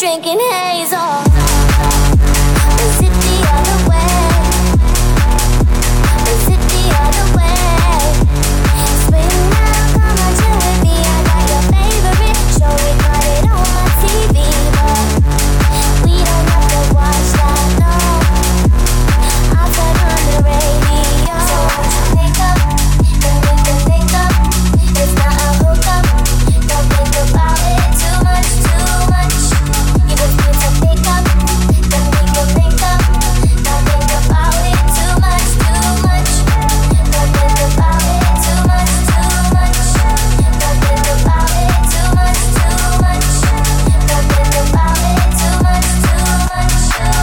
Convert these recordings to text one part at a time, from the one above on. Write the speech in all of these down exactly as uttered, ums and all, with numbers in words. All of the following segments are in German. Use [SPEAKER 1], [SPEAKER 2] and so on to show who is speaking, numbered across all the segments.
[SPEAKER 1] drinking hazel. Is it the other way? Is it the other way? Spring now, come on, chill with me. I got your favorite show, we got it on my T V, but we don't have to watch that, no. I'll turn on the radio. So won't you pick up, then we can pick up. It's not a hookup, don't think about it too much, too much. You just need to pick up, then we can pick up. Don't think about it too much, too much. Don't think about it too much, too much. Don't think about it too much, too much. Don't think about it too much, too much, too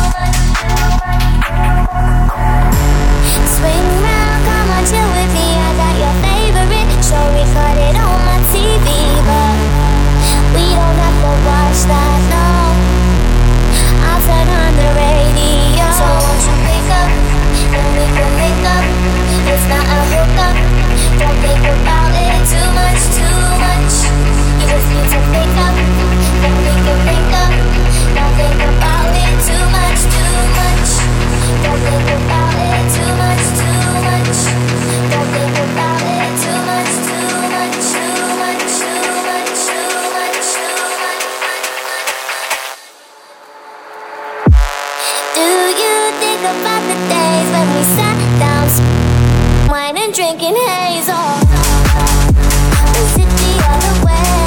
[SPEAKER 1] much. Swing round, come on, chill with me. I got your favorite show, recorded on my T V, but we don't have to watch that, no. I'll turn on the radio. So won't you pick up, then we can pick up. It's not a hookup, don't think about it too much, too much. You just need to pick up, then we can pick up. Don't think about it too much, too much. Don't think about it too much, too much. Don't think about it too much, too much, too much, too much, too much, too much. Do you think about the days when we sat down, wine and drinking hazel? Is it the other way?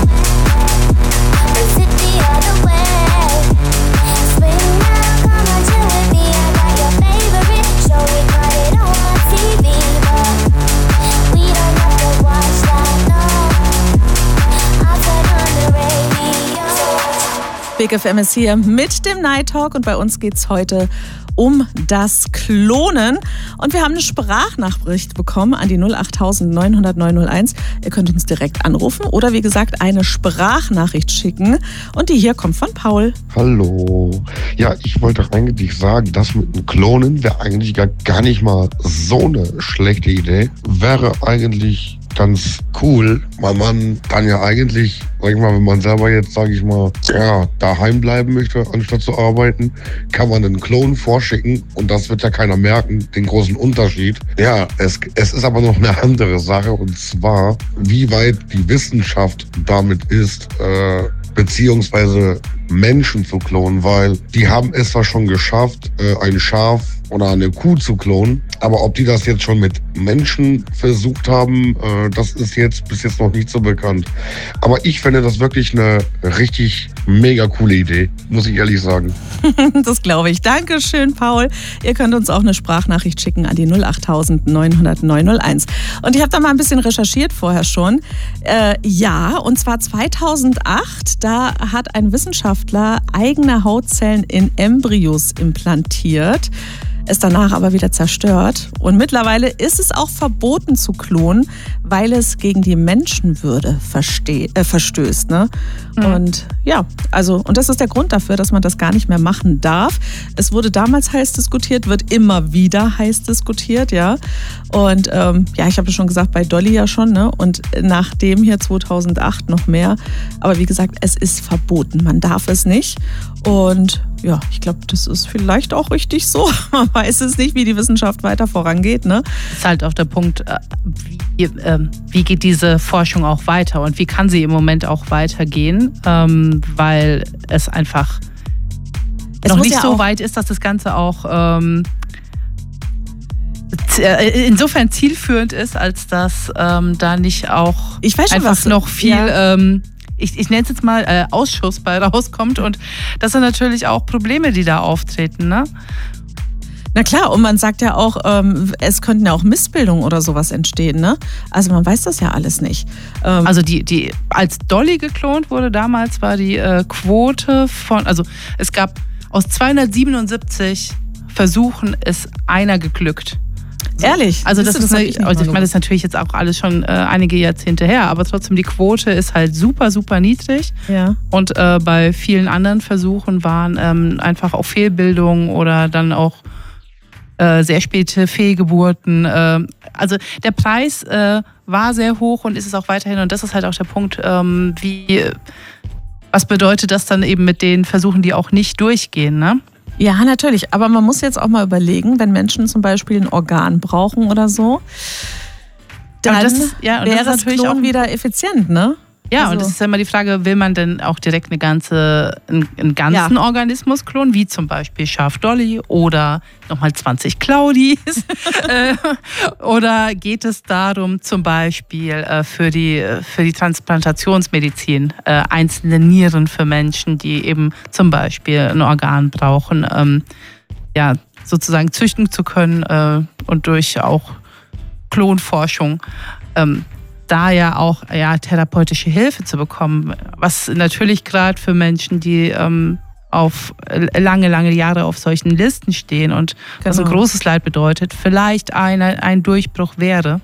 [SPEAKER 1] Is it the other way? Spring now, come on, chill with me. I got your favorite show, we got it on my T V, but we don't have to watch that, no. I'll turn on the radio.
[SPEAKER 2] Big F M ist hier mit dem Night Talk und bei uns geht's heute um das Klonen. Und wir haben eine Sprachnachricht bekommen an die null acht neun null null neun null eins. Ihr könnt uns direkt anrufen oder wie gesagt eine Sprachnachricht schicken. Und die hier kommt von Paul.
[SPEAKER 3] Hallo. Ja, ich wollte eigentlich sagen, das mit dem Klonen wäre eigentlich gar, gar nicht mal so eine schlechte Idee. Wäre eigentlich ganz cool, weil man dann ja eigentlich, sag ich mal, wenn man selber jetzt, sag ich mal, ja, daheim bleiben möchte, anstatt zu arbeiten, kann man einen Klon vorschicken und das wird ja keiner merken, den großen Unterschied. Ja, es, es ist aber noch eine andere Sache und zwar, wie weit die Wissenschaft damit ist, äh, beziehungsweise Menschen zu klonen, weil die haben es zwar schon geschafft, äh, ein Schaf oder eine Kuh zu klonen, aber ob die das jetzt schon mit Menschen versucht haben, äh, das ist jetzt bis jetzt noch nicht so bekannt. Aber ich finde das wirklich eine richtig mega coole Idee, muss ich ehrlich sagen.
[SPEAKER 2] Das glaube ich. Dankeschön, Paul. Ihr könnt uns auch eine Sprachnachricht schicken an die null acht neun null null neun null eins. Und ich habe da mal ein bisschen recherchiert vorher schon. Äh, ja, und zwar zweitausendacht, da hat ein Wissenschaftler eigene Hautzellen in Embryos implantiert, es danach aber wieder zerstört. Und mittlerweile ist es auch verboten zu klonen, weil es gegen die Menschenwürde verste- äh, verstößt. Ne? Mhm. Und ja, also, und das ist der Grund dafür, dass man das gar nicht mehr machen darf. Es wurde damals heiß diskutiert, wird immer wieder heiß diskutiert, ja. Und ähm, ja, ich habe ja schon gesagt, bei Dolly ja schon, ne? Und nachdem hier zweitausendacht noch mehr. Aber wie gesagt, es ist verboten, man darf es nicht. Und ja, ich glaube, das ist vielleicht auch richtig so. Man weiß es nicht, wie die Wissenschaft weiter vorangeht, ne?
[SPEAKER 4] Das ist halt auch der Punkt, wie, äh, wie geht diese Forschung auch weiter und wie kann sie im Moment auch weitergehen, ähm, weil es einfach es noch nicht ja so weit ist, dass das Ganze auch ähm, insofern zielführend ist, als dass ähm, da nicht auch
[SPEAKER 2] ich weiß schon,
[SPEAKER 4] einfach
[SPEAKER 2] was
[SPEAKER 4] noch viel...
[SPEAKER 2] Ja.
[SPEAKER 4] Ähm, Ich, ich nenne es jetzt mal äh, Ausschuss bei rauskommt und das sind natürlich auch Probleme, die da auftreten, ne?
[SPEAKER 2] Na klar, und man sagt ja auch, ähm, es könnten ja auch Missbildungen oder sowas entstehen, ne? Also man weiß das ja alles nicht.
[SPEAKER 4] Ähm also die, die, als Dolly geklont wurde damals, war die äh, Quote von, also es gab aus zweihundertsiebenundsiebzig Versuchen ist einer geglückt.
[SPEAKER 2] Ehrlich?
[SPEAKER 4] Also das, das ist,
[SPEAKER 2] ist
[SPEAKER 4] eine, also ich meine, das ist natürlich jetzt auch alles schon äh, einige Jahrzehnte her, aber trotzdem die Quote ist halt super, super niedrig.
[SPEAKER 2] Ja.
[SPEAKER 4] Und äh, bei vielen anderen Versuchen waren ähm, einfach auch Fehlbildungen oder dann auch äh, sehr späte Fehlgeburten. Äh, also der Preis äh, war sehr hoch und ist es auch weiterhin. Und das ist halt auch der Punkt, ähm, wie Was bedeutet das dann eben mit den Versuchen, die auch nicht durchgehen, ne?
[SPEAKER 2] Ja, natürlich. Aber man muss jetzt auch mal überlegen, wenn Menschen zum Beispiel ein Organ brauchen oder so, dann das, ja, wäre das natürlich auch wieder effizient, ne?
[SPEAKER 4] Ja,
[SPEAKER 2] also.
[SPEAKER 4] Und es ist ja immer die Frage, will man denn auch direkt eine ganze, einen, einen ganzen ja. Organismus klonen, wie zum Beispiel Schaf Dolly oder nochmal zwanzig Claudis? äh, oder geht es darum, zum Beispiel äh, für, die, für die Transplantationsmedizin äh, einzelne Nieren für Menschen, die eben zum Beispiel ein Organ brauchen, ähm, ja, sozusagen züchten zu können äh, und durch auch Klonforschung ähm, da ja auch ja, therapeutische Hilfe zu bekommen, was natürlich gerade für Menschen, die ähm, auf lange, lange Jahre auf solchen Listen stehen und genau. was ein großes Leid bedeutet, vielleicht ein, ein Durchbruch wäre.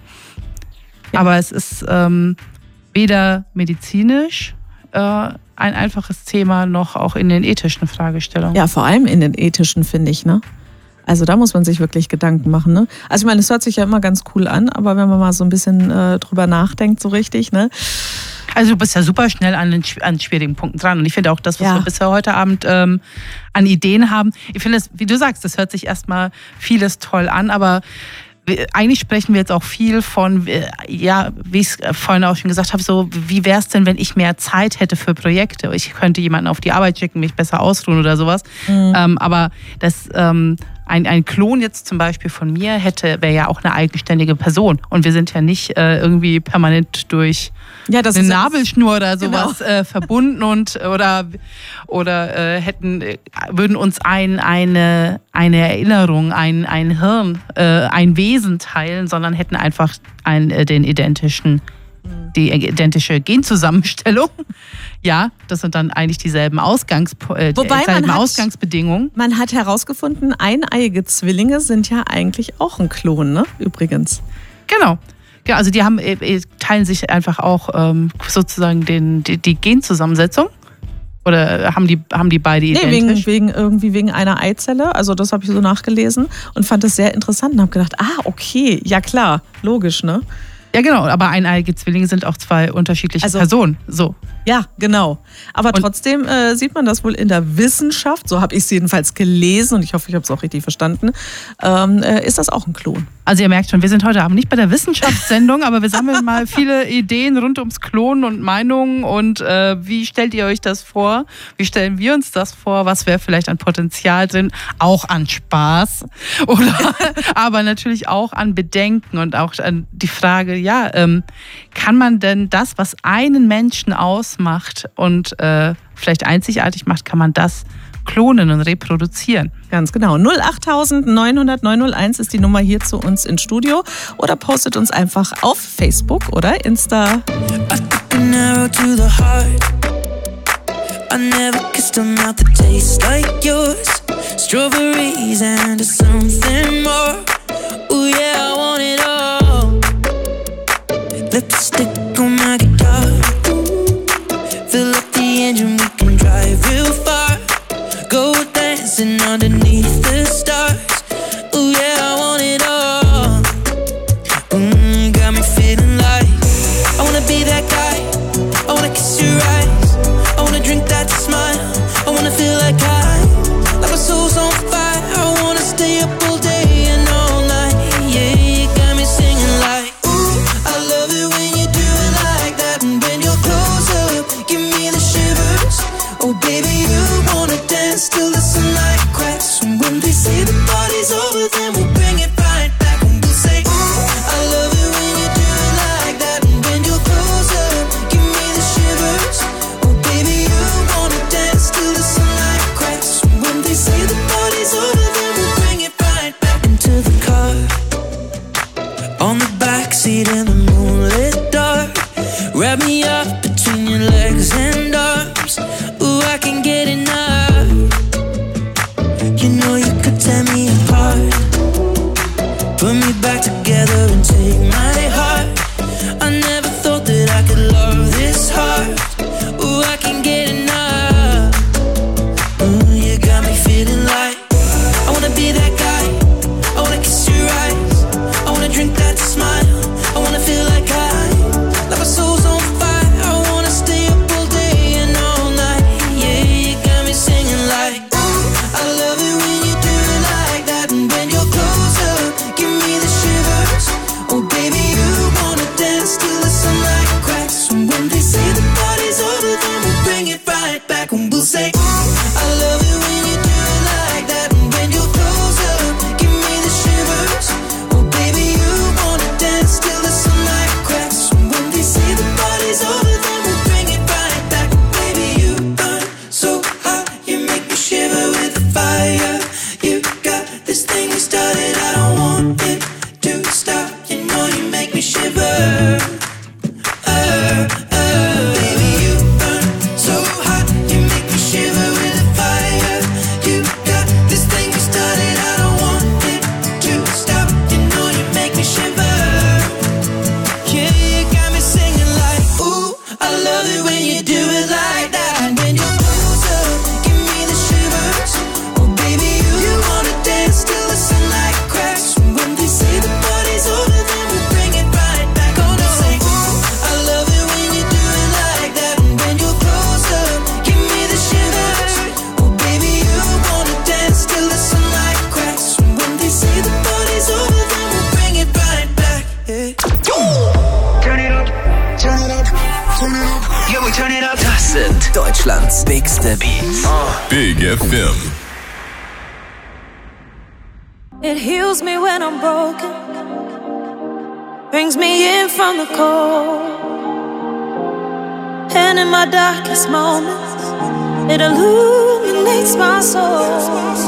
[SPEAKER 4] Ja. Aber es ist ähm, weder medizinisch äh, ein einfaches Thema, noch auch in den ethischen Fragestellungen.
[SPEAKER 2] Ja, vor allem in den ethischen, finde ich, ne? Also da muss man sich wirklich Gedanken machen, ne? Also ich meine, es hört sich ja immer ganz cool an, aber wenn man mal so ein bisschen äh, drüber nachdenkt, so richtig, ne?
[SPEAKER 4] Also du bist ja super schnell an den, an schwierigen Punkten dran. Und ich finde auch das, was ja. wir bisher heute Abend ähm, an Ideen haben, ich finde es, wie du sagst, das hört sich erstmal vieles toll an, aber eigentlich sprechen wir jetzt auch viel von, ja, wie ich es vorhin auch schon gesagt habe, so wie wäre es denn, wenn ich mehr Zeit hätte für Projekte? Ich könnte jemanden auf die Arbeit schicken, mich besser ausruhen oder sowas. Mhm. Ähm, aber das, ähm, ein, ein Klon jetzt zum Beispiel von mir hätte, wäre ja auch eine eigenständige Person. Und wir sind ja nicht äh, irgendwie permanent durch ja, das eine ist Nabelschnur oder sowas genau. äh, verbunden und oder, oder äh, hätten, würden uns ein, eine, eine Erinnerung, ein, ein Hirn, äh, ein Wesen teilen, sondern hätten einfach ein, äh, den identischen, die identische Genzusammenstellung. Ja, das sind dann eigentlich dieselben, Ausgangs, äh,
[SPEAKER 2] Wobei
[SPEAKER 4] dieselben
[SPEAKER 2] man hat,
[SPEAKER 4] Ausgangsbedingungen.
[SPEAKER 2] Man hat herausgefunden, eineiige Zwillinge sind ja eigentlich auch ein Klon, ne? Übrigens.
[SPEAKER 4] Genau. Ja, also die haben, teilen sich einfach auch ähm, sozusagen den, die, die Genzusammensetzung. Oder haben die, haben die beide identisch?
[SPEAKER 2] Nee, wegen, wegen, irgendwie wegen einer Eizelle. Also das habe ich so nachgelesen und fand das sehr interessant und habe gedacht, ah, okay, ja klar, logisch, ne?
[SPEAKER 4] Ja, genau, aber eineiige Zwillinge sind auch zwei unterschiedliche also, Personen. So.
[SPEAKER 2] Ja, genau. Aber und trotzdem äh, sieht man das wohl in der Wissenschaft, so habe ich es jedenfalls gelesen und ich hoffe, ich habe es auch richtig verstanden, ähm, äh, ist das auch ein Klon.
[SPEAKER 4] Also ihr merkt schon, wir sind heute Abend nicht bei der Wissenschaftssendung, aber wir sammeln mal viele Ideen rund ums Klonen und Meinungen und äh, wie stellt ihr euch das vor? Wie stellen wir uns das vor? Was wäre vielleicht an Potenzial drin? Auch an Spaß, oder aber natürlich auch an Bedenken und auch an die Frage, ja, ähm, kann man denn das, was einen Menschen ausmacht und äh, vielleicht einzigartig macht, kann man das klonen und reproduzieren?
[SPEAKER 2] Ganz genau. null acht neun null null neun null eins ist die Nummer hier zu uns ins Studio oder postet uns einfach auf Facebook oder Insta.
[SPEAKER 5] I took an arrow to the heart. I never kissed a mouth that tastes like yours. Strawberries and something more. Ooh yeah, I want it all. Lipstick on my guitar. Fill up the engine, we can drive real far. Go dancing underneath the stars. Ooh yeah, I want it all. Mm, got me feeling like I wanna be that guy. I wanna kiss your eyes. I wanna drink that smile. I wanna feel like I, like my soul's on fire. I wanna stay up all day and all night. Yeah, you got me singing like, ooh, I love it when you do it like that. And when you're close up, give me the shivers. Oh baby, you wanna dance till the sunlight cracks. And when they say the party's over, then we'll bring it right back. And we'll say, ooh, I love it when you do it like that. And when you're close up, give me the shivers. Oh baby, you wanna dance till the sunlight cracks. And when they say the party's over, then we'll bring it right back. Into the car, on the backseat in the moonlit dark. Wrap me up between your legs and arms. Ooh, I can get enough.
[SPEAKER 6] Beat, Deutschlands bigste Beats.
[SPEAKER 7] Big F M.
[SPEAKER 8] It heals me when I'm broken, brings me in from the cold, and in my darkest moments, it illuminates my soul.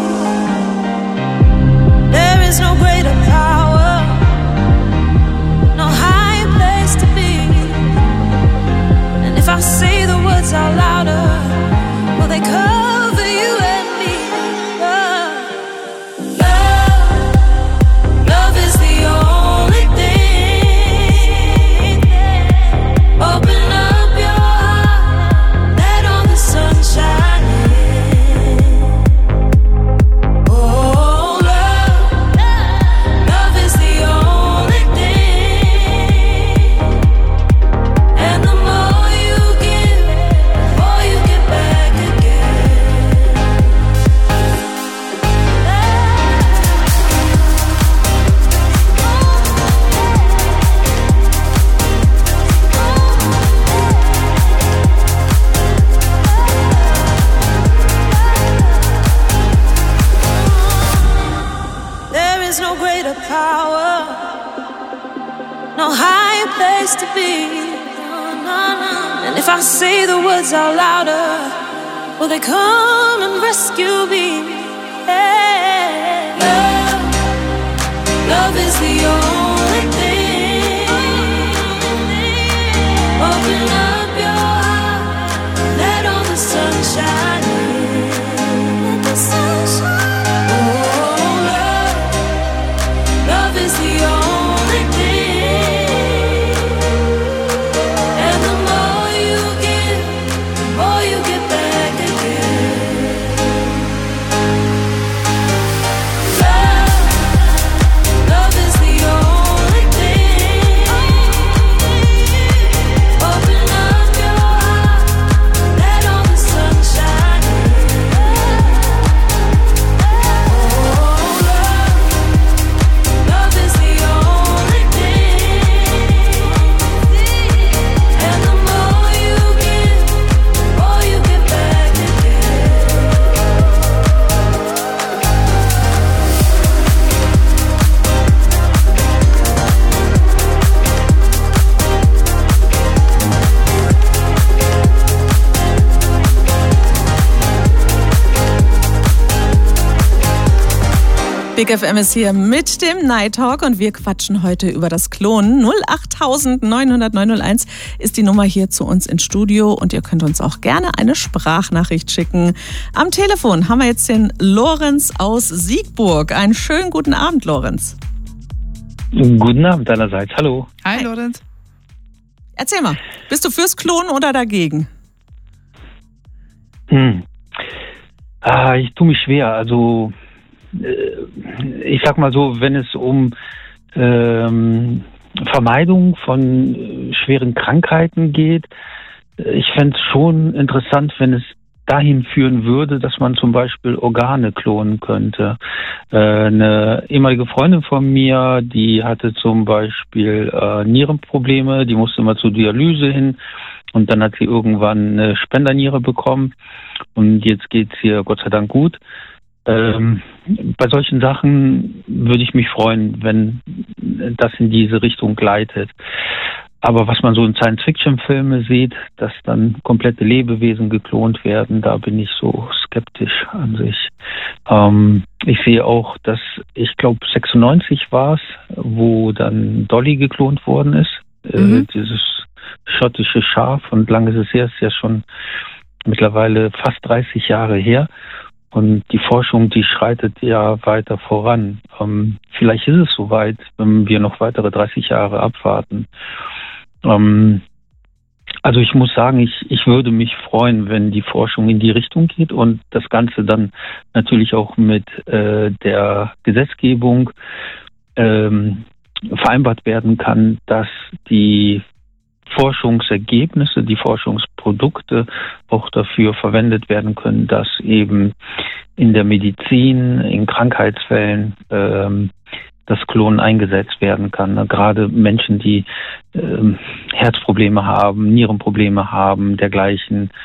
[SPEAKER 8] There is no greater power, no higher place to be. And if I say the words out louder, will they cover you and me? Love, love, love is the only thing. Open up your heart, let all the sunshine in. Oh, love, love is the only thing. And the more you give, the more you get back again. There is no greater power, no higher place to be. And if I say the words out louder, will they come and rescue me? Yeah. Love, love is the only thing. Open up your heart, let all the sunshine in. Let the sunshine in. Oh, love, love is the only thing. And the more you give, the more you get back again. Love, love is the only thing. Open up your heart, let all the sunshine in. Oh, love, love is the only thing. And the more you give, the more you get back again.
[SPEAKER 2] Big F M ist hier mit dem Night Talk und wir quatschen heute über das Klonen. null acht neun null null neun null eins ist die Nummer hier zu uns ins Studio und ihr könnt uns auch gerne eine Sprachnachricht schicken. Am Telefon haben wir jetzt den Lorenz aus Siegburg. Einen schönen guten Abend, Lorenz.
[SPEAKER 9] Guten Abend allerseits, hallo.
[SPEAKER 4] Hi, Lorenz.
[SPEAKER 2] Erzähl mal, bist du fürs Klonen oder dagegen?
[SPEAKER 9] Hm. Ah, ich tue mich schwer, also äh, ich sag mal so, wenn es um ähm, Vermeidung von äh, schweren Krankheiten geht, äh, ich fände es schon interessant, wenn es dahin führen würde, dass man zum Beispiel Organe klonen könnte. Äh, eine ehemalige Freundin von mir, die hatte zum Beispiel äh, Nierenprobleme, die musste immer zur Dialyse hin und dann hat sie irgendwann eine Spenderniere bekommen und jetzt geht's ihr Gott sei Dank gut. Ähm, bei solchen Sachen würde ich mich freuen, wenn das in diese Richtung gleitet. Aber was man so in Science-Fiction-Filmen sieht, dass dann komplette Lebewesen geklont werden, da bin ich so skeptisch an sich. Ähm, ich sehe auch, dass, ich glaube sechsundneunzig war es, wo dann Dolly geklont worden ist. Mhm. Äh, dieses schottische Schaf, und lange ist es her, ist ja schon mittlerweile fast dreißig Jahre her. Und die Forschung, die schreitet ja weiter voran. Ähm, vielleicht ist es soweit, wenn wir noch weitere dreißig Jahre abwarten. Ähm, also ich muss sagen, ich, ich würde mich freuen, wenn die Forschung in die Richtung geht und das Ganze dann natürlich auch mit äh, der Gesetzgebung ähm, vereinbart werden kann, dass die Forschungsergebnisse, die Forschungsprodukte auch dafür verwendet werden können, dass eben in der Medizin, in Krankheitsfällen ähm, das Klonen eingesetzt werden kann. Gerade Menschen, die ähm, Herzprobleme haben, Nierenprobleme haben, dergleichen,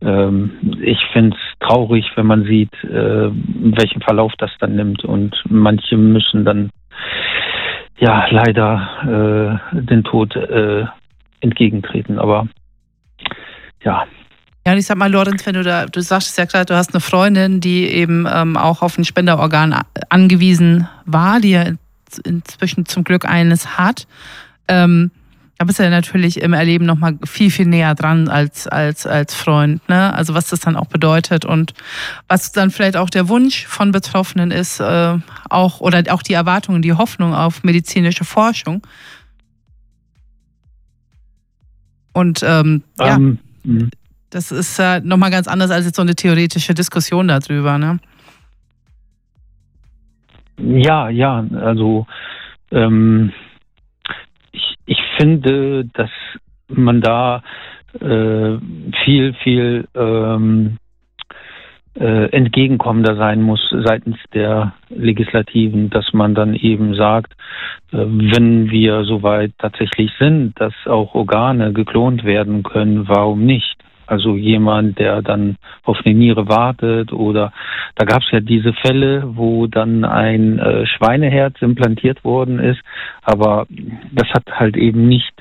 [SPEAKER 9] ähm, ich finde es traurig, wenn man sieht, äh, welchen Verlauf das dann nimmt. Und manche müssen dann ja leider äh, den Tod äh, entgegentreten. Aber ja.
[SPEAKER 4] Ja, und ich sag mal, Lorenz, wenn du da, du sagst ja gerade, du hast eine Freundin, die eben ähm, auch auf ein Spenderorgan angewiesen war, die ja inzwischen zum Glück eines hat. Ähm, da bist du ja natürlich im Erleben nochmal viel, viel näher dran als, als, als Freund, ne? Also was das dann auch bedeutet und was dann vielleicht auch der Wunsch von Betroffenen ist, äh, auch, oder auch die Erwartungen, die Hoffnung auf medizinische Forschung. Und ähm, ja.
[SPEAKER 9] Um,
[SPEAKER 4] Das ist äh, nochmal ganz anders als jetzt so eine theoretische Diskussion darüber, ne?
[SPEAKER 9] Ja, ja, also ähm, ich, ich finde, dass man da äh, viel, viel ähm, äh, entgegenkommender sein muss seitens der Legislativen, dass man dann eben sagt, äh, wenn wir soweit tatsächlich sind, dass auch Organe geklont werden können, warum nicht? Also jemand, der dann auf eine Niere wartet, oder da gab es ja diese Fälle, wo dann ein äh, Schweineherz implantiert worden ist, aber das hat halt eben nicht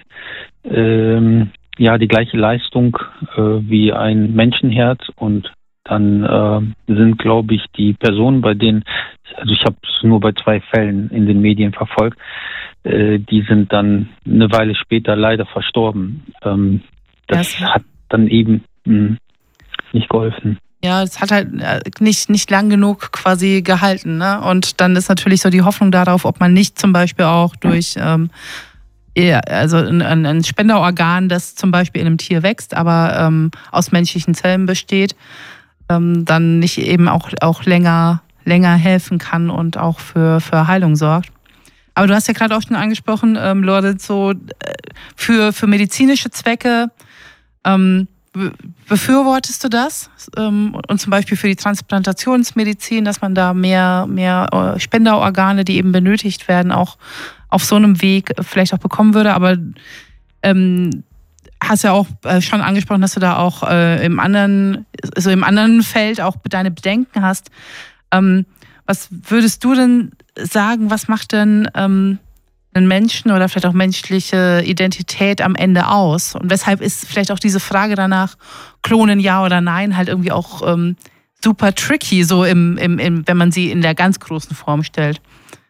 [SPEAKER 9] ähm, ja die gleiche Leistung äh, wie ein Menschenherz, und dann äh, sind, glaube ich, die Personen, bei denen, also ich habe es nur bei zwei Fällen in den Medien verfolgt, äh, die sind dann eine Weile später leider verstorben. Ähm, das
[SPEAKER 4] ja,
[SPEAKER 9] hat dann eben mh, nicht geholfen.
[SPEAKER 4] Ja, es hat halt nicht, nicht lang genug quasi gehalten, ne? Und dann ist natürlich so die Hoffnung darauf, ob man nicht zum Beispiel auch durch ähm, eher, also ein, ein Spenderorgan, das zum Beispiel in einem Tier wächst, aber ähm, aus menschlichen Zellen besteht, ähm, dann nicht eben auch, auch länger, länger helfen kann und auch für, für Heilung sorgt. Aber du hast ja gerade auch schon angesprochen, ähm, Lorenz, so für, für medizinische Zwecke, Ähm, befürwortest du das? Ähm, und zum Beispiel für die Transplantationsmedizin, dass man da mehr, mehr Spenderorgane, die eben benötigt werden, auch auf so einem Weg vielleicht auch bekommen würde. Aber ähm, hast ja auch schon angesprochen, dass du da auch äh, im anderen, also im anderen Feld auch deine Bedenken hast. Ähm, was würdest du denn sagen, was macht denn ähm, einen Menschen oder vielleicht auch menschliche Identität am Ende aus? Und weshalb ist vielleicht auch diese Frage danach, klonen ja oder nein, halt irgendwie auch ähm, super tricky, so im, im, im, wenn man sie in der ganz großen Form stellt?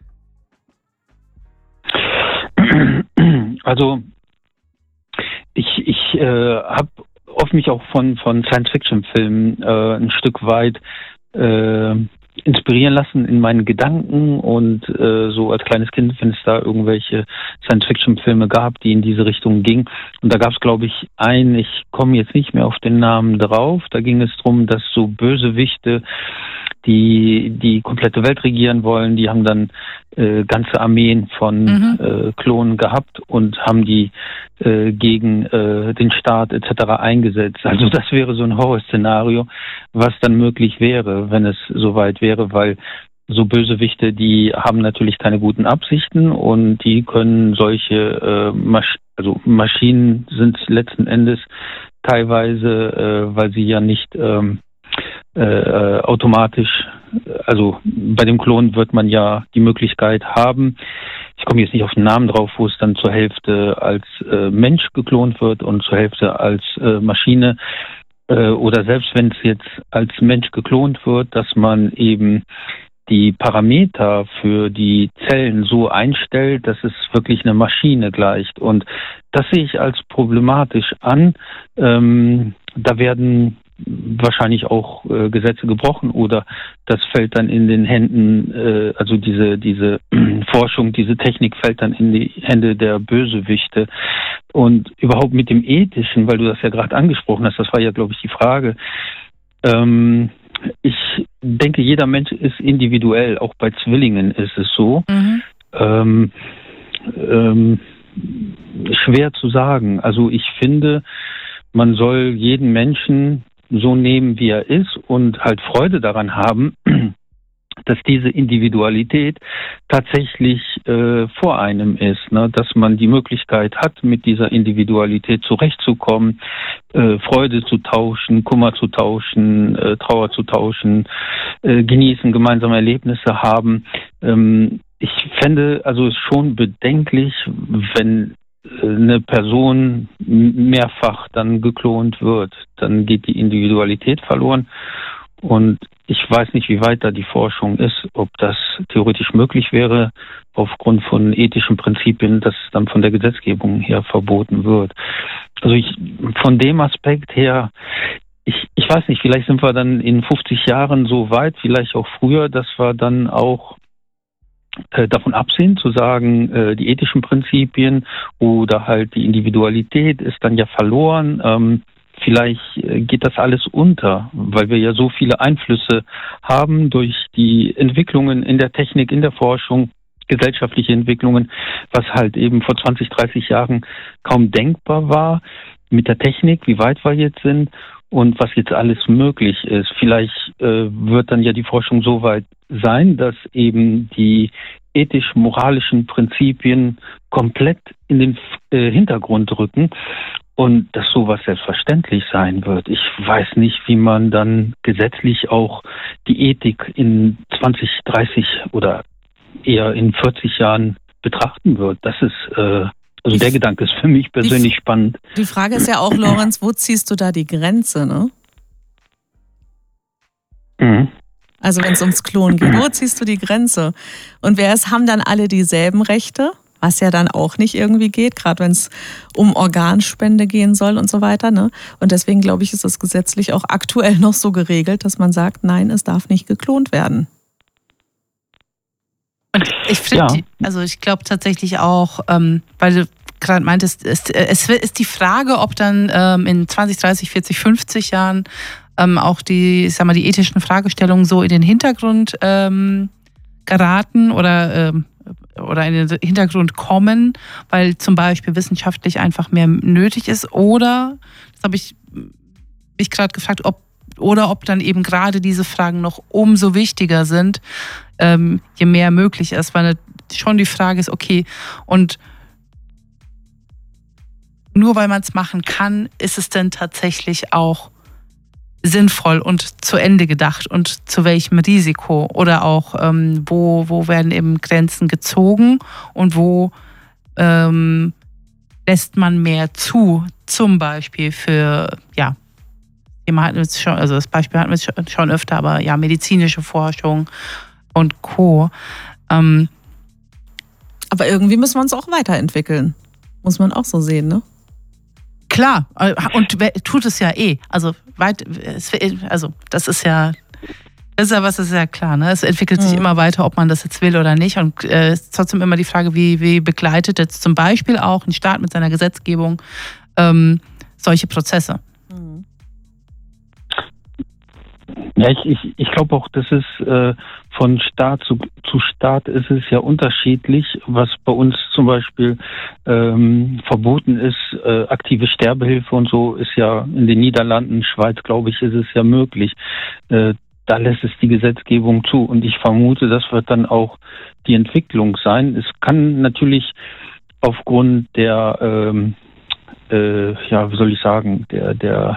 [SPEAKER 9] Also ich, ich äh, habe oft mich auch von, von Science-Fiction-Filmen äh, ein Stück weit äh, inspirieren lassen in meinen Gedanken, und äh, so als kleines Kind, wenn es da irgendwelche Science-Fiction-Filme gab, die in diese Richtung gingen. Und da gab es, glaube ich, einen, ich komme jetzt nicht mehr auf den Namen drauf, da ging es darum, dass so Bösewichte, die die komplette Welt regieren wollen, die haben dann äh, ganze Armeen von mhm. äh, Klonen gehabt und haben die äh, gegen äh, den Staat et cetera eingesetzt. Also das wäre so ein Horrorszenario, was dann möglich wäre, wenn es soweit wäre, weil so Bösewichte, die haben natürlich keine guten Absichten, und die können solche äh, Masch- also Maschinen sind letzten Endes teilweise, äh, weil sie ja nicht ähm, Äh, automatisch, also bei dem Klon wird man ja die Möglichkeit haben, ich komme jetzt nicht auf den Namen drauf, wo es dann zur Hälfte als äh, Mensch geklont wird und zur Hälfte als äh, Maschine, äh, oder selbst wenn es jetzt als Mensch geklont wird, dass man eben die Parameter für die Zellen so einstellt, dass es wirklich eine Maschine gleicht. Und das sehe ich als problematisch an. Ähm, da werden wahrscheinlich auch äh, Gesetze gebrochen, oder das fällt dann in den Händen, äh, also diese diese Forschung, diese Technik fällt dann in die Hände der Bösewichte. Und überhaupt mit dem Ethischen, weil du das ja gerade angesprochen hast, das war ja, glaube ich, die Frage. Ähm, ich denke, jeder Mensch ist individuell, auch bei Zwillingen ist es so. Mhm. Ähm, ähm, schwer zu sagen. Also ich finde, man soll jeden Menschen so nehmen, wie er ist, und halt Freude daran haben, dass diese Individualität tatsächlich äh, vor einem ist, ne? Dass man die Möglichkeit hat, mit dieser Individualität zurechtzukommen, äh, Freude zu tauschen, Kummer zu tauschen, äh, Trauer zu tauschen, äh, genießen, gemeinsame Erlebnisse haben. Ähm, ich fände also es schon bedenklich, wenn äh, eine Person mehrfach dann geklont wird. Dann geht die Individualität verloren. Und ich weiß nicht, wie weit da die Forschung ist, ob das theoretisch möglich wäre, aufgrund von ethischen Prinzipien, dass es dann von der Gesetzgebung her verboten wird. Also ich, von dem Aspekt her, ich, ich weiß nicht, vielleicht sind wir dann in fünfzig Jahren so weit, vielleicht auch früher, dass wir dann auch äh, davon absehen, zu sagen, äh, die ethischen Prinzipien oder halt die Individualität ist dann ja verloren. Ähm, Vielleicht geht das alles unter, weil wir ja so viele Einflüsse haben durch die Entwicklungen in der Technik, in der Forschung, gesellschaftliche Entwicklungen, was halt eben vor zwanzig, dreißig Jahren kaum denkbar war mit der Technik, wie weit wir jetzt sind und was jetzt alles möglich ist. Vielleicht äh, wird dann ja die Forschung so weit sein, dass eben die ethisch-moralischen Prinzipien komplett in den äh, Hintergrund rücken. Und dass sowas selbstverständlich sein wird. Ich weiß nicht, wie man dann gesetzlich auch die Ethik in zwanzig, dreißig oder eher in vierzig Jahren betrachten wird. Das ist, äh, also der Gedanke ist für mich persönlich
[SPEAKER 2] die,
[SPEAKER 9] spannend.
[SPEAKER 2] Die Frage ist ja auch, Lorenz, wo ziehst du da die Grenze, ne?
[SPEAKER 9] Mhm.
[SPEAKER 2] Also wenn es ums Klonen geht, wo ziehst du die Grenze? Und wer es haben dann alle dieselben Rechte? Was ja dann auch nicht irgendwie geht, gerade wenn es um Organspende gehen soll und so weiter. Ne? Und deswegen, glaube ich, ist das gesetzlich auch aktuell noch so geregelt, dass man sagt, nein, es darf nicht geklont werden.
[SPEAKER 4] Und ich finde,
[SPEAKER 9] Ja.
[SPEAKER 4] also ich glaube tatsächlich auch, ähm, weil du gerade meintest, es, es ist die Frage, ob dann ähm, in zwanzig, dreißig, vierzig, fünfzig Jahren ähm, auch die, ich sag mal, die ethischen Fragestellungen so in den Hintergrund ähm, geraten oder ähm, oder in den Hintergrund kommen, weil zum Beispiel wissenschaftlich einfach mehr nötig ist. Oder, das habe ich mich gerade gefragt, ob oder ob dann eben gerade diese Fragen noch umso wichtiger sind, ähm, je mehr möglich ist. Weil schon die Frage ist, okay, und nur weil man es machen kann, ist es denn tatsächlich auch sinnvoll und zu Ende gedacht und zu welchem Risiko oder auch ähm, wo, wo werden eben Grenzen gezogen und wo ähm, lässt man mehr zu, zum Beispiel für, ja, Thema hatten wir jetzt schon, also das Beispiel hatten wir schon öfter, aber ja, medizinische Forschung und Co. Ähm,
[SPEAKER 2] Aber irgendwie müssen wir uns auch weiterentwickeln. Muss man auch so sehen, ne?
[SPEAKER 4] Klar, und tut es ja eh. Also, weit, also das ist ja, das ist ja was, das ist ja klar. Ne? Es entwickelt sich mhm. immer weiter, ob man das jetzt will oder nicht. Und es äh, ist trotzdem immer die Frage, wie, wie begleitet jetzt zum Beispiel auch ein Staat mit seiner Gesetzgebung ähm, solche Prozesse.
[SPEAKER 2] Mhm.
[SPEAKER 9] Ja, ich, ich, ich glaube auch, dass es äh, von Staat zu, zu Staat ist es ja unterschiedlich. Was bei uns zum Beispiel ähm, verboten ist, äh, aktive Sterbehilfe und so, ist ja in den Niederlanden, Schweiz, glaube ich, ist es ja möglich. Äh, da lässt es die Gesetzgebung zu. Und ich vermute, das wird dann auch die Entwicklung sein. Es kann natürlich aufgrund der, ähm, äh, ja, wie soll ich sagen, der, der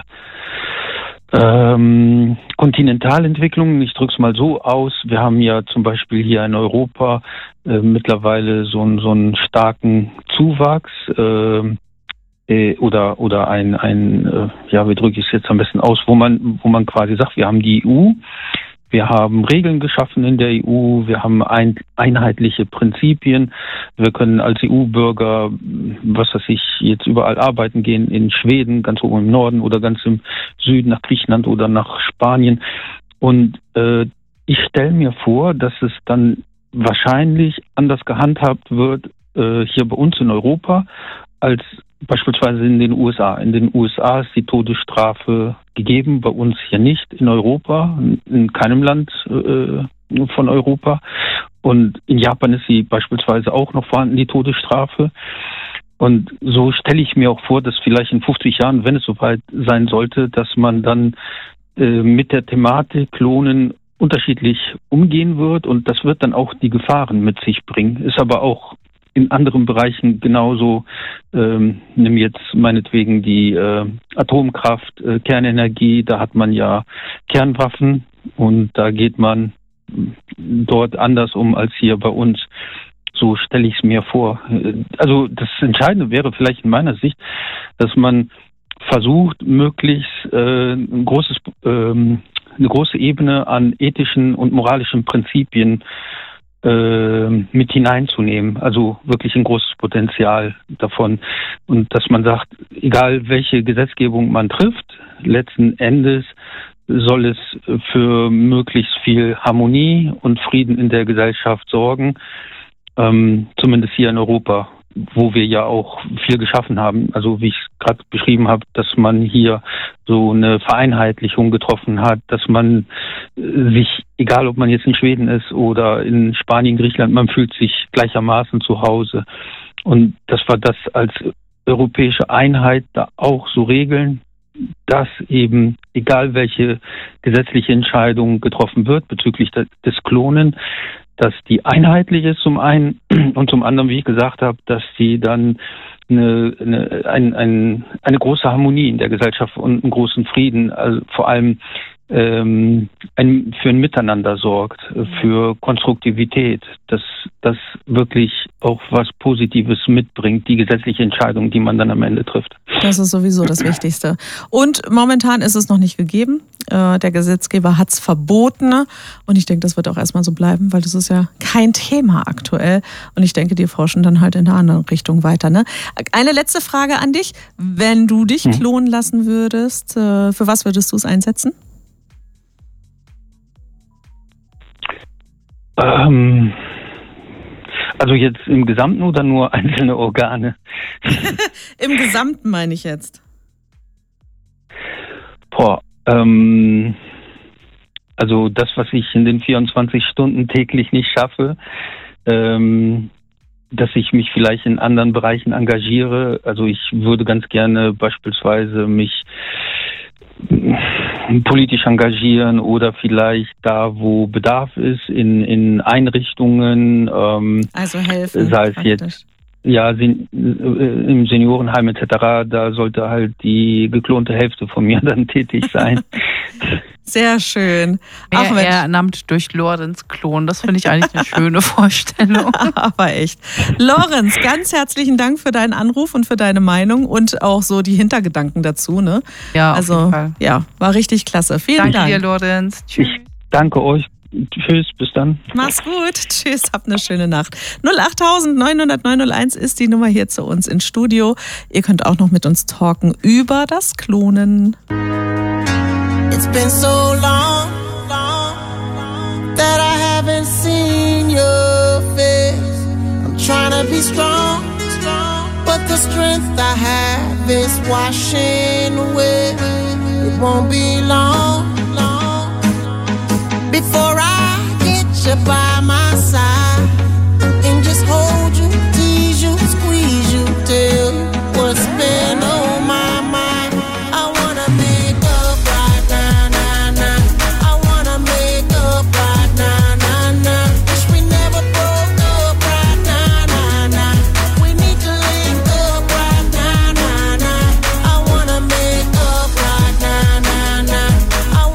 [SPEAKER 9] Ähm, Kontinentalentwicklung, ich drücke es mal so aus, wir haben ja zum Beispiel hier in Europa äh, mittlerweile so, so einen starken Zuwachs äh, äh, oder oder ein, ein äh, ja, wie drücke ich es jetzt am besten aus, wo man, wo man quasi sagt, wir haben die E U, wir haben Regeln geschaffen in der E U, wir haben ein, einheitliche Prinzipien, wir können als E U-Bürger, was weiß ich, jetzt überall arbeiten gehen, in Schweden, ganz oben im Norden oder ganz im Süden, nach Griechenland oder nach Spanien. Und äh, ich stelle mir vor, dass es dann wahrscheinlich anders gehandhabt wird äh, hier bei uns in Europa als beispielsweise in den U S A. In den U S A ist die Todesstrafe gegeben, bei uns hier nicht, in Europa, in keinem Land äh, von Europa. Und in Japan ist sie beispielsweise auch noch vorhanden, die Todesstrafe. Und so stelle ich mir auch vor, dass vielleicht in fünfzig Jahren, wenn es soweit sein sollte, dass man dann äh, mit der Thematik Klonen unterschiedlich umgehen wird und das wird dann auch die Gefahren mit sich bringen. Ist aber auch in anderen Bereichen genauso. Ähm, nimm jetzt meinetwegen die äh, Atomkraft, äh, Kernenergie, da hat man ja Kernwaffen und da geht man dort anders um als hier bei uns. So stelle ich es mir vor. Also das Entscheidende wäre vielleicht in meiner Sicht, dass man versucht, möglichst äh, ein großes, ähm, eine große Ebene an ethischen und moralischen Prinzipien äh, mit hineinzunehmen. Also wirklich ein großes Potenzial davon. Und dass man sagt, egal welche Gesetzgebung man trifft, letzten Endes soll es für möglichst viel Harmonie und Frieden in der Gesellschaft sorgen. Ähm, zumindest hier in Europa, wo wir ja auch viel geschaffen haben. Also wie ich es gerade beschrieben habe, dass man hier so eine Vereinheitlichung getroffen hat, dass man äh, sich, egal ob man jetzt in Schweden ist oder in Spanien, Griechenland, man fühlt sich gleichermaßen zu Hause. Und dass wir das als europäische Einheit da auch so regeln, dass eben, egal welche gesetzliche Entscheidung getroffen wird bezüglich des Klonen, dass die einheitlich ist zum einen und zum anderen, wie ich gesagt habe, dass sie dann eine, eine, ein, ein, eine große Harmonie in der Gesellschaft und einen großen Frieden, also vor allem ähm, ein, für ein Miteinander sorgt, für Konstruktivität, dass das wirklich auch was Positives mitbringt, die gesetzliche Entscheidung, die man dann am Ende trifft.
[SPEAKER 2] Das ist sowieso das Wichtigste. Und momentan ist es noch nicht gegeben. Der Gesetzgeber hat es verboten und ich denke, das wird auch erstmal so bleiben, weil das ist ja kein Thema aktuell und ich denke, die forschen dann halt in eine andere Richtung weiter. Ne? Eine letzte Frage an dich. Wenn du dich klonen lassen würdest, für was würdest du es einsetzen?
[SPEAKER 9] Ähm, also jetzt im Gesamten oder nur einzelne Organe?
[SPEAKER 2] Im Gesamten meine ich jetzt.
[SPEAKER 9] Boah, ähm, also das, was ich in den vierundzwanzig Stunden täglich nicht schaffe, ähm, dass ich mich vielleicht in anderen Bereichen engagiere. Also ich würde ganz gerne beispielsweise mich politisch engagieren oder vielleicht da, wo Bedarf ist, in, in Einrichtungen. Ähm,
[SPEAKER 2] also helfen.
[SPEAKER 9] Sei es
[SPEAKER 2] praktisch.
[SPEAKER 9] jetzt ja, sen, äh, im Seniorenheim et cetera. Da sollte halt die geklonte Hälfte von mir dann tätig sein.
[SPEAKER 2] Sehr schön.
[SPEAKER 4] Ach, ehrenamtlich durch Lorenz Klon, das finde ich eigentlich eine schöne Vorstellung.
[SPEAKER 2] Aber echt. Lorenz, ganz herzlichen Dank für deinen Anruf und für deine Meinung und auch so die Hintergedanken dazu. Ne?
[SPEAKER 4] Ja, auf
[SPEAKER 2] also,
[SPEAKER 4] jeden Fall.
[SPEAKER 2] Ja, war richtig klasse. Vielen
[SPEAKER 4] Danke
[SPEAKER 2] Dank.
[SPEAKER 4] Danke dir, Lorenz. Tschüss.
[SPEAKER 9] Ich danke euch. Tschüss, bis dann.
[SPEAKER 2] Mach's gut. Tschüss, habt eine schöne Nacht. null acht neun null null neun null eins ist die Nummer hier zu uns ins Studio. Ihr könnt auch noch mit uns talken über das Klonen.
[SPEAKER 7] It's been so long, long that I haven't seen your face. I'm trying to be strong, but the strength I have is washing away. It won't be long, long before I get you by my side and just hold you, tease you, squeeze you, tell you what's been on my mind. I wanna make up right now, now, now. I wanna make up right now, now, now. Wish we never broke up right now, now, now. We need to link up right now, now, now. I wanna make up right now, now, now. I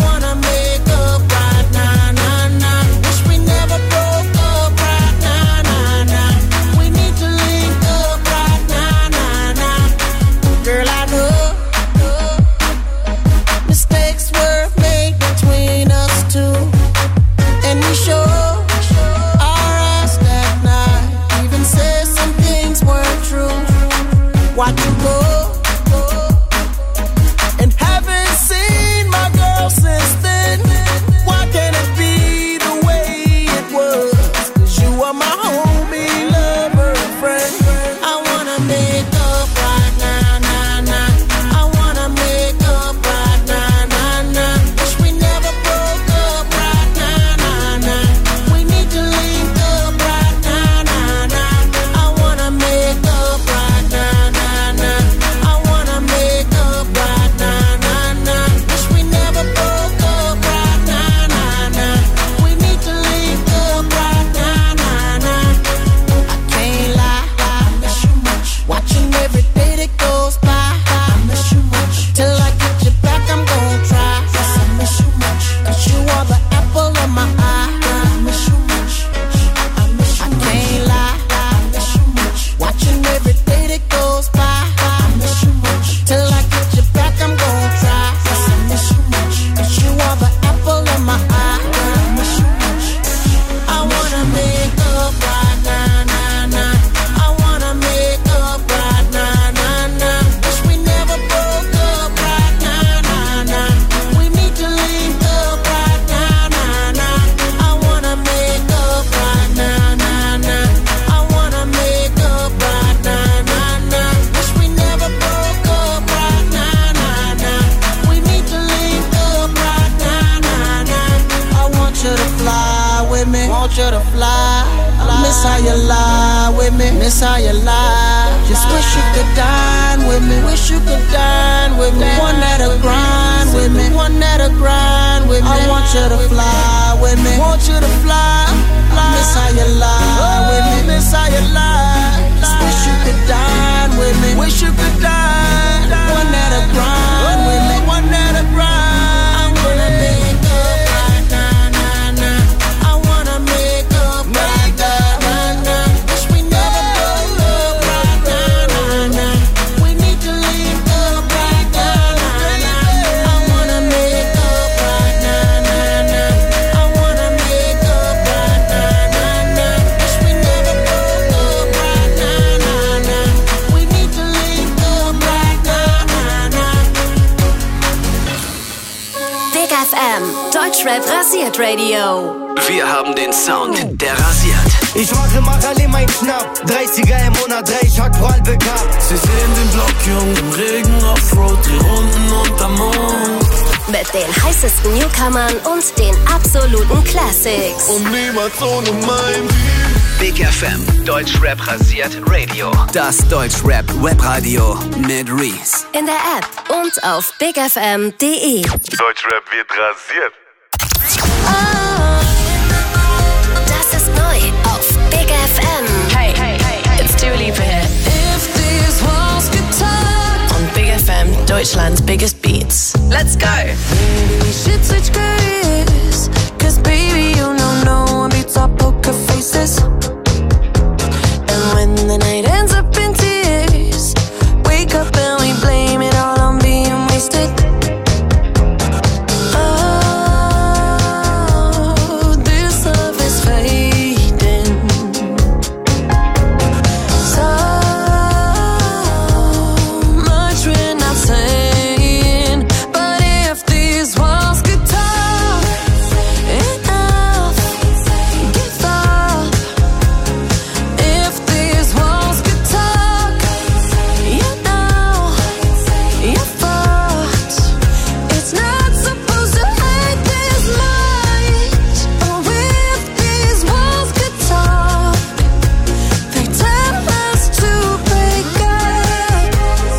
[SPEAKER 7] want you to fly. I miss how you lie with me, miss how you lie. Just wish you could dine with me, wish you could dine with me. One that'll grind with me, one that'll grind with me. I want you to fly with me, want you to fly. I miss how you lie with me, miss how you lie. Just wish you could dine with me, wish you could dine. One that'll grind with me, one that'll grind. I wanna make up right now, nah, nah. I wanna make up right now, nah, nah. Wish we never broke up right now, nah, nah. We need to link up right now, nah, nah. I wanna make up right now, nah, nah. I wanna make up right now, nah, nah. Wish we never broke up right now, nah, nah. We need to link up right now, nah, nah.
[SPEAKER 1] Big F M, Deutschrap rasiert Radio.
[SPEAKER 6] Wir haben den Sound, der rasiert.
[SPEAKER 10] Ich mache Machalim ein Schnapp, dreißiger im Monat, dreh ich Hack prall bekannt.
[SPEAKER 11] Sie sehen den Block jung im Regen Offroad, die Runden unterm Mond.
[SPEAKER 1] Mit den heißesten Newcomern und den absoluten Classics.
[SPEAKER 11] Und niemals ohne mein Beat.
[SPEAKER 6] Big F M, Deutschrap rasiert Radio. Das Deutschrap Webradio mit Reese.
[SPEAKER 1] In der App und auf big f m punkt d e.
[SPEAKER 11] Deutschrap wird rasiert.
[SPEAKER 1] Oh, das ist neu auf Big F M.
[SPEAKER 12] Hey, hey, hey, it's Dua Lipa here. If these walls could talk. On Big F M, Deutschland's biggest beats. Let's go.
[SPEAKER 8] Maybe we should switch careers. Cause baby, you know no one beats our poker faces. And when the night ends up in tears, wake up and we blame it all on being wasted. Oh, this love is fading. So much we're not saying. But if these walls could talk, enough, give up. If these walls could talk, you know, you're fucked. It's not supposed to hurt this much. Oh, if these walls could talk, they tell us to break up.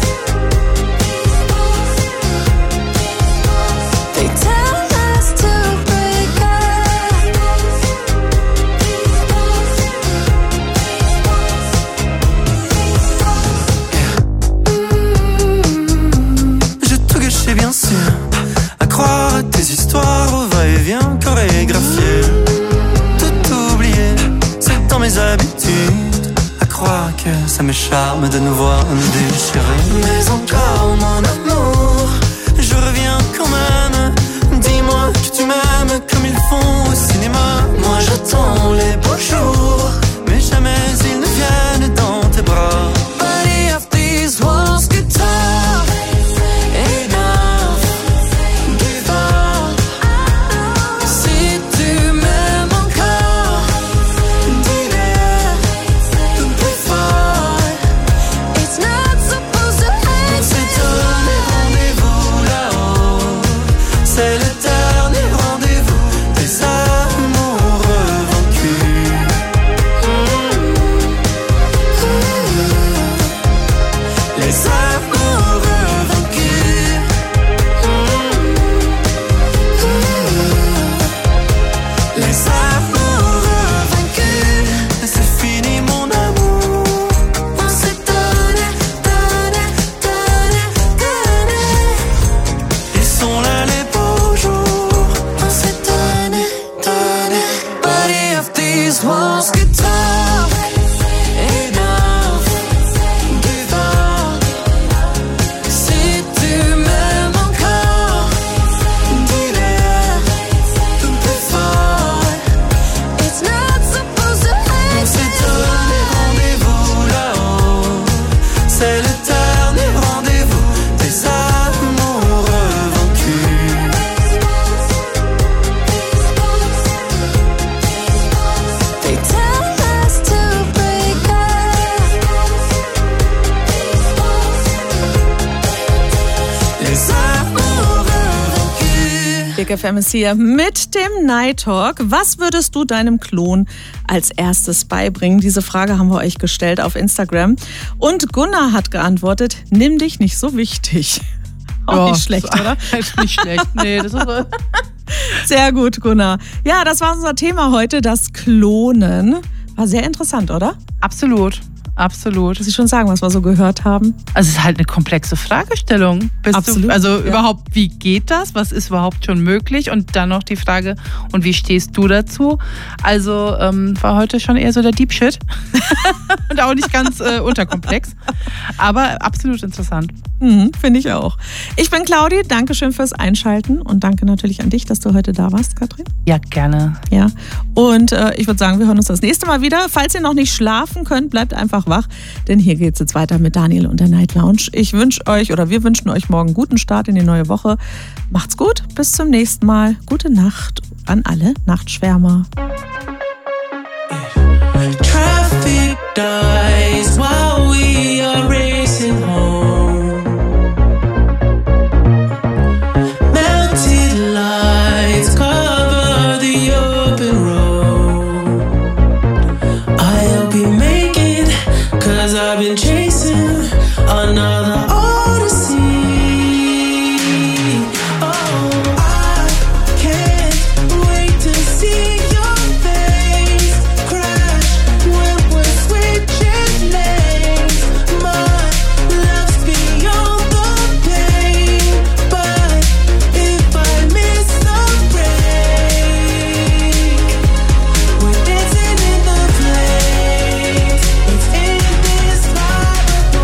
[SPEAKER 8] They tell us to break
[SPEAKER 10] J'ai tout gâché bien sûr, à croire à tes histoires au va-et-vient chorégraphié. Tout oublié, c'est dans mes habitudes, à croire que ça me charme de nous voir nous déchirer. Mais encore mon amour, je reviens quand même. Dis-moi que tu m'aimes comme ils font au cinéma. Moi j'attends les beaux jours, mais jamais ils ne viennent dans tes bras.
[SPEAKER 8] But if these walls could talk, enough, give up. Si tu m'aimes encore, dis-le plus fort. It's not supposed to hurt.
[SPEAKER 10] C'est donné.
[SPEAKER 2] Big F M ist hier mit dem Night Talk. Was würdest du deinem Klon als erstes beibringen? Diese Frage haben wir euch gestellt auf Instagram. Und Gunnar hat geantwortet, nimm dich nicht so wichtig. Auch
[SPEAKER 4] oh,
[SPEAKER 2] nicht schlecht, oder?
[SPEAKER 4] Nicht schlecht, nee, das ist so.
[SPEAKER 2] Sehr gut, Gunnar. Ja, das war unser Thema heute, das Klonen. War sehr interessant, oder?
[SPEAKER 4] Absolut. Absolut.
[SPEAKER 2] Muss ich schon sagen, was wir so gehört haben?
[SPEAKER 4] Also es ist halt eine komplexe Fragestellung. Bist
[SPEAKER 2] Absolut.
[SPEAKER 4] Du, also
[SPEAKER 2] ja.
[SPEAKER 4] überhaupt, wie geht das? Was ist überhaupt schon möglich? Und dann noch die Frage, und wie stehst du dazu? Also ähm, war heute schon eher so der Deep Shit. Und auch nicht ganz äh, unterkomplex. Aber absolut interessant.
[SPEAKER 2] Mhm, finde ich auch. Ich bin Claudi, danke schön fürs Einschalten und danke natürlich an dich, dass du heute da warst, Katrin.
[SPEAKER 4] Ja, gerne.
[SPEAKER 2] Ja. Und äh, ich würde sagen, wir hören uns das nächste Mal wieder. Falls ihr noch nicht schlafen könnt, bleibt einfach wach, denn hier geht es jetzt weiter mit Daniel und der Night Lounge. Ich wünsche euch oder wir wünschen euch morgen einen guten Start in die neue Woche. Macht's gut, bis zum nächsten Mal. Gute Nacht an alle Nachtschwärmer.
[SPEAKER 5] Traffic dies while we are racing home. Melted lights cover the open road. I'll be making, cause I've been chasing another odyssey. Oh, I can't wait to see your face crash when we're switching lanes. My love's beyond the pain, but if I miss the break, we're dancing in the flames. It's indescribable.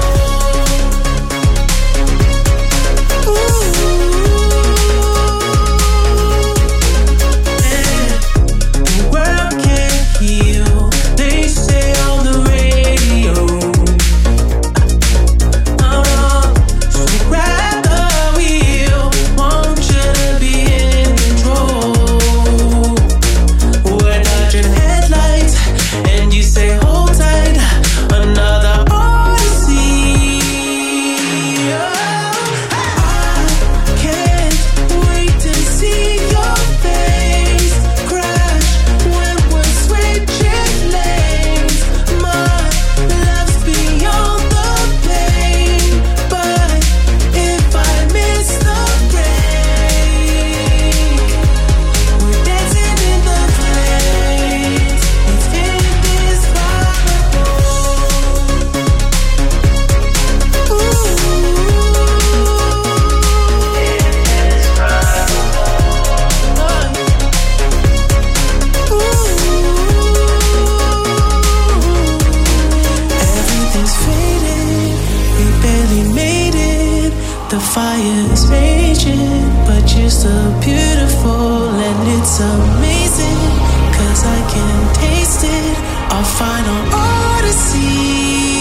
[SPEAKER 5] The world can't heal, they say on the radio. Oh, so grab the wheel, want you to be in control. We're dodging headlights, and you say hold tight, another odyssey. I can't wait to see your face crash when we're switching lanes. My love's beyond the pain, but if I miss the break, we're dancing in the flames. It's indescribable. Everything's faded, we barely made it. The fire's raging, but you're so beautiful and it's amazing. Cause I can taste it, our final odyssey.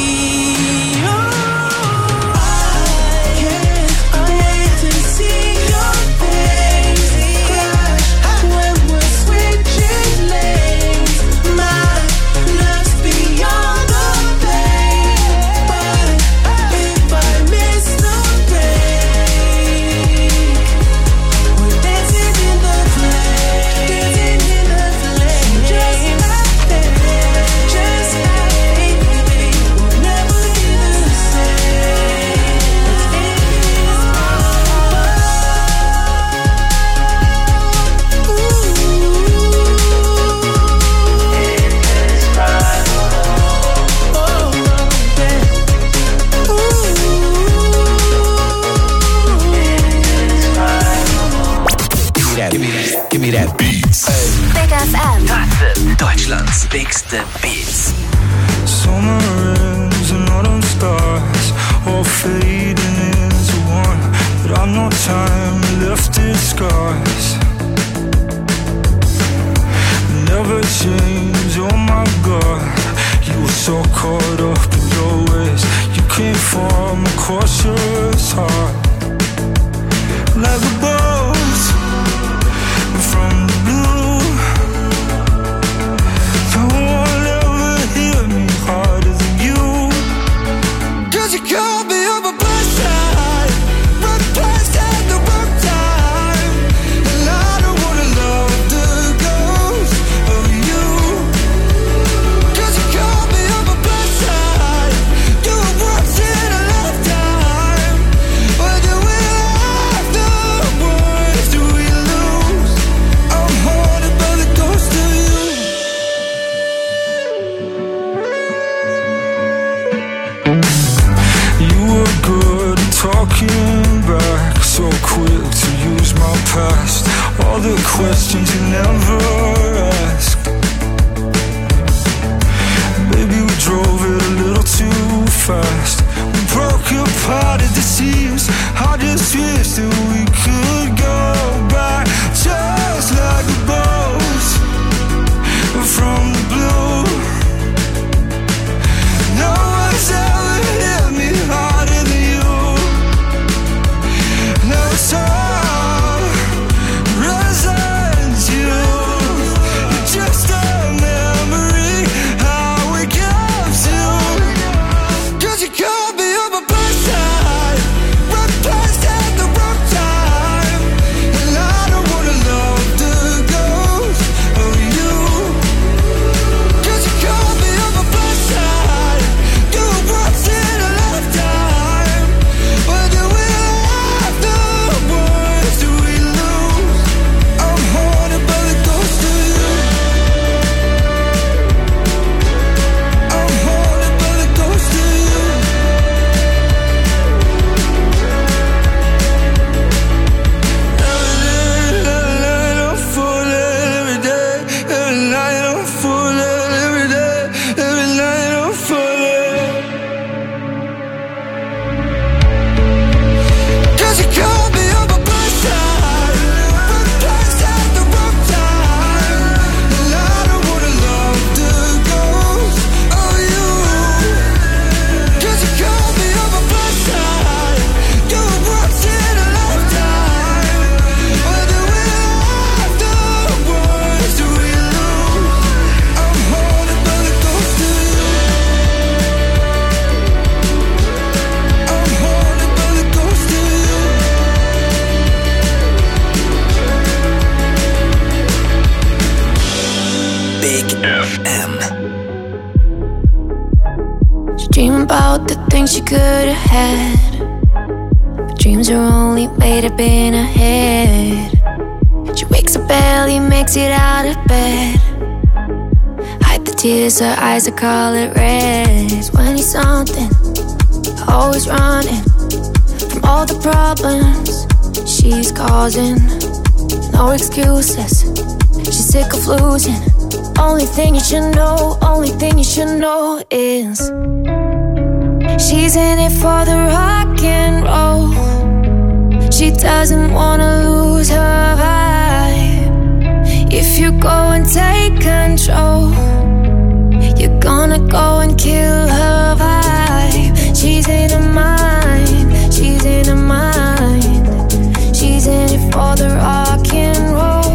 [SPEAKER 5] Oh, I can't wait to see your face crash when we're switching lanes. My love's beyond the pain, but if I miss the break, we're dancing in the flames, dancing in the flames, just like that, just like we'll never be the same.
[SPEAKER 6] Give me that, give me that Beats.
[SPEAKER 1] Big F M.
[SPEAKER 6] Das sind Deutschlands bigste Beats.
[SPEAKER 10] Summer ends and autumn starts, all fading into one. But I've no time left in scars. Never change, oh my God. You were so caught up in your ways. You came from a cautious heart. Like a bolt from the blue. No one ever hit me harder than you. Cause you called me on my blood side, replaced at the wrong time. And I the questions you never ask. Baby, we drove it a little too fast. We broke apart at the seams. I just wish that we could go back, just like a boat from the blue. No one's ever hit me harder than you. No song resents you. You're just a memory. How we kept you. 'Cause you called me on my best side. Wrong place at the wrong time. And I don't wanna love the ghost of you. 'Cause you called me on my best side. Do it once in a lifetime. But do we have the words do we lose? I'm haunted by the ghost of you. I'm haunted by the ghost of you. Every night I'm falling, every day. Every night I'm falling, every day. Every night I'm falling. 'Cause you called me on my best side. Wrong place at the wrong time. And I don't wanna love the ghost of you. 'Cause you called me on my best side. Do it once in a lifetime. But do we have the words do we lose? I'm haunted by the ghost of you. I'm haunted by the ghost of you.
[SPEAKER 6] Big F M.
[SPEAKER 1] She dream about the things she could have had, but dreams are only made up in her head. She wakes up early, makes it out of bed. Hide the tears, her eyes are color red. twenty something, always running from all the problems she's causing. No excuses, she's sick of losing. Only thing you should know, only thing you should know is she's in it for the rock and roll. She doesn't wanna lose her vibe. If you go and take control, you're gonna go and kill her vibe. She's in her mind, she's in her mind. She's in it for the rock and roll.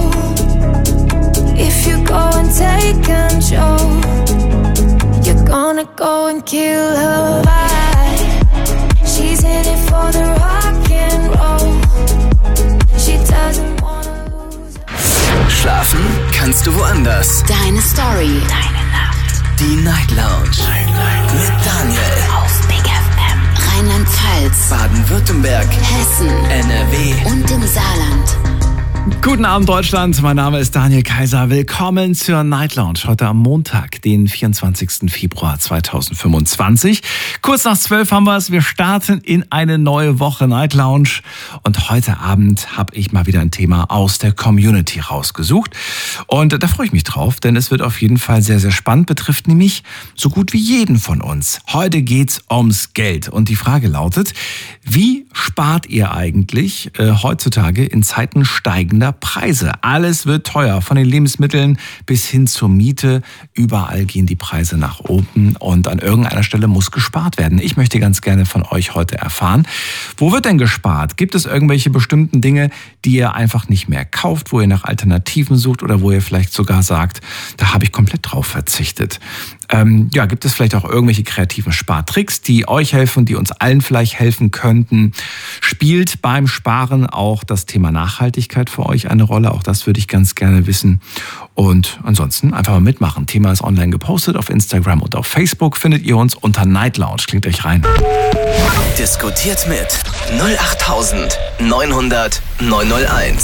[SPEAKER 1] If you go and take control, you're gonna go and kill her vibe. She's in it for the rock and roll. She doesn't wanna lose.
[SPEAKER 6] Schlafen kannst du woanders.
[SPEAKER 12] Deine Story. Deine Nacht.
[SPEAKER 6] Die Night Lounge. Mit Daniel.
[SPEAKER 12] Auf Big F M. Rheinland-Pfalz.
[SPEAKER 6] Baden-Württemberg.
[SPEAKER 12] Hessen.
[SPEAKER 6] N R W.
[SPEAKER 12] Und im Saarland.
[SPEAKER 13] Guten Abend Deutschland, mein Name ist Daniel Kaiser. Willkommen zur Night Lounge heute am Montag, den vierundzwanzigsten Februar zweitausendfünfundzwanzig. Kurz nach zwölf haben wir es, wir starten in eine neue Woche Night Lounge und heute Abend habe ich mal wieder ein Thema aus der Community rausgesucht und da freue ich mich drauf, denn es wird auf jeden Fall sehr, sehr spannend, betrifft nämlich so gut wie jeden von uns. Heute geht's ums Geld und die Frage lautet, wie spart ihr eigentlich äh, heutzutage in Zeiten steigender Preise? Alles wird teuer, von den Lebensmitteln bis hin zur Miete. Überall gehen die Preise nach oben und an irgendeiner Stelle muss gespart werden. Ich möchte ganz gerne von euch heute erfahren, wo wird denn gespart? Gibt es irgendwelche bestimmten Dinge, die ihr einfach nicht mehr kauft, wo ihr nach Alternativen sucht oder wo ihr vielleicht sogar sagt, da habe ich komplett drauf verzichtet? Ähm, ja, gibt es vielleicht auch irgendwelche kreativen Spartricks, die euch helfen, die uns allen vielleicht helfen könnten? Spielt beim Sparen auch das Thema Nachhaltigkeit für euch eine Rolle? Auch das würde ich ganz gerne wissen. Und ansonsten einfach mal mitmachen. Thema ist online gepostet auf Instagram und auf Facebook. Findet ihr uns unter Night Lounge. Klickt euch rein.
[SPEAKER 6] Diskutiert mit null acht neunhundert neunhundert neunhunderteins.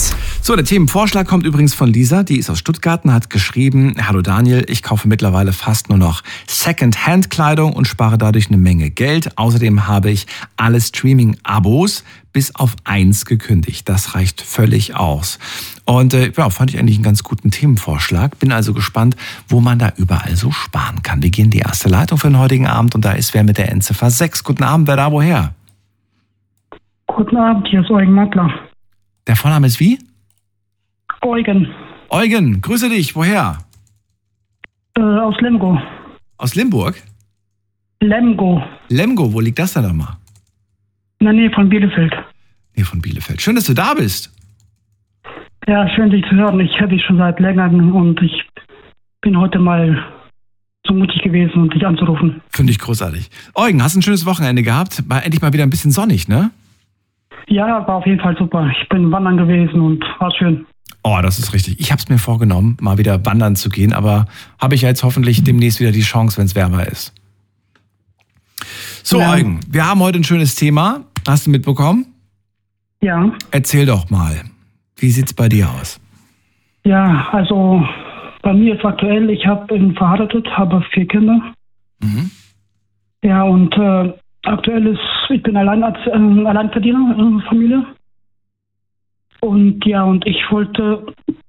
[SPEAKER 13] So, der Themenvorschlag kommt übrigens von Lisa, die ist aus Stuttgart und hat geschrieben: Hallo Daniel, ich kaufe mittlerweile fast nur noch Second-Hand-Kleidung und spare dadurch eine Menge Geld. Außerdem habe ich alle Streaming-Abos bis auf eins gekündigt. Das reicht völlig aus. Und äh, ja, fand ich eigentlich einen ganz guten Themenvorschlag. Bin also gespannt, wo man da überall so sparen kann. Wir gehen in die erste Leitung für den heutigen Abend und da ist wer mit der Endziffer sechs. Guten Abend, wer da woher?
[SPEAKER 14] Guten Abend, hier ist Eugen Mattler.
[SPEAKER 13] Der Vorname ist wie?
[SPEAKER 14] Eugen.
[SPEAKER 13] Eugen, grüße dich. Woher?
[SPEAKER 14] Äh, aus Lemgo.
[SPEAKER 13] Aus Limburg?
[SPEAKER 14] Lemgo.
[SPEAKER 13] Lemgo, wo liegt das denn nochmal?
[SPEAKER 14] In der Nähe von Bielefeld.
[SPEAKER 13] Nähe von Bielefeld. Schön, dass du da bist.
[SPEAKER 14] Ja, schön, dich zu hören. Ich höre dich schon seit längerem und ich bin heute mal so mutig gewesen, um dich anzurufen.
[SPEAKER 13] Finde ich großartig. Eugen, hast ein schönes Wochenende gehabt? War endlich mal wieder ein bisschen sonnig, ne?
[SPEAKER 14] Ja, war auf jeden Fall super. Ich bin wandern gewesen und war schön.
[SPEAKER 13] Oh, das ist richtig. Ich habe es mir vorgenommen, mal wieder wandern zu gehen, aber habe ich ja jetzt hoffentlich demnächst wieder die Chance, wenn es wärmer ist. So, ja. Eugen, wir haben heute ein schönes Thema. Hast du mitbekommen?
[SPEAKER 14] Ja.
[SPEAKER 13] Erzähl doch mal. Wie sieht's bei dir aus?
[SPEAKER 14] Ja, also bei mir ist aktuell, ich habe bin verheiratet, habe vier Kinder.
[SPEAKER 13] Mhm.
[SPEAKER 14] Ja, und äh, aktuell ist, ich bin allein als äh, Alleinverdiener in der Familie. Und ja, und ich wollte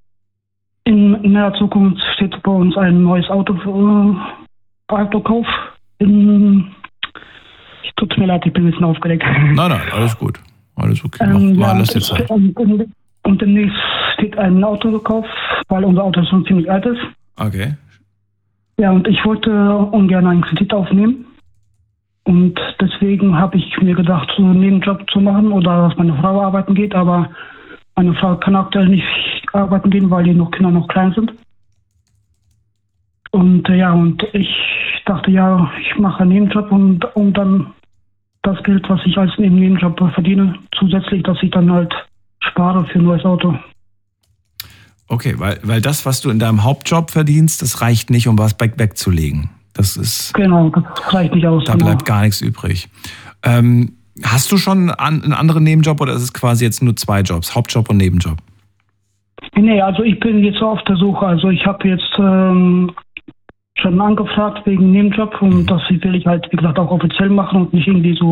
[SPEAKER 14] in naher Zukunft steht bei uns ein neues Auto, äh, Autokauf. In, ich tut mir leid, ich bin ein bisschen aufgeregt.
[SPEAKER 13] Nein, nein, alles gut. Alles okay. Mach
[SPEAKER 14] Ähm,
[SPEAKER 13] mal
[SPEAKER 14] ja,
[SPEAKER 13] alles
[SPEAKER 14] und,
[SPEAKER 13] jetzt halt.
[SPEAKER 14] und, und, und demnächst steht ein Autokauf, weil unser Auto schon ziemlich alt ist.
[SPEAKER 13] Okay.
[SPEAKER 14] Ja, und ich wollte ungern einen Kredit aufnehmen. Und deswegen habe ich mir gedacht, so einen Nebenjob zu machen oder dass meine Frau arbeiten geht. Aber meine Frau kann aktuell nicht arbeiten gehen, weil die noch Kinder noch klein sind. Und äh, ja, und ich dachte, ja, ich mache einen Nebenjob und, und dann das Geld, was ich als Nebenjob verdiene, zusätzlich, dass ich dann halt spare für ein neues Auto.
[SPEAKER 13] Okay, weil, weil das, was du in deinem Hauptjob verdienst, das reicht nicht, um was wegzulegen. Das ist.
[SPEAKER 14] Genau, das reicht nicht aus.
[SPEAKER 13] Da
[SPEAKER 14] genau.
[SPEAKER 13] bleibt gar nichts übrig. Ähm, hast du schon einen anderen Nebenjob oder ist es quasi jetzt nur zwei Jobs, Hauptjob und Nebenjob?
[SPEAKER 14] Nee, also ich bin jetzt auf der Suche. Also ich habe jetzt ähm, schon angefragt wegen Nebenjob und das will ich halt, wie gesagt, auch offiziell machen und nicht irgendwie so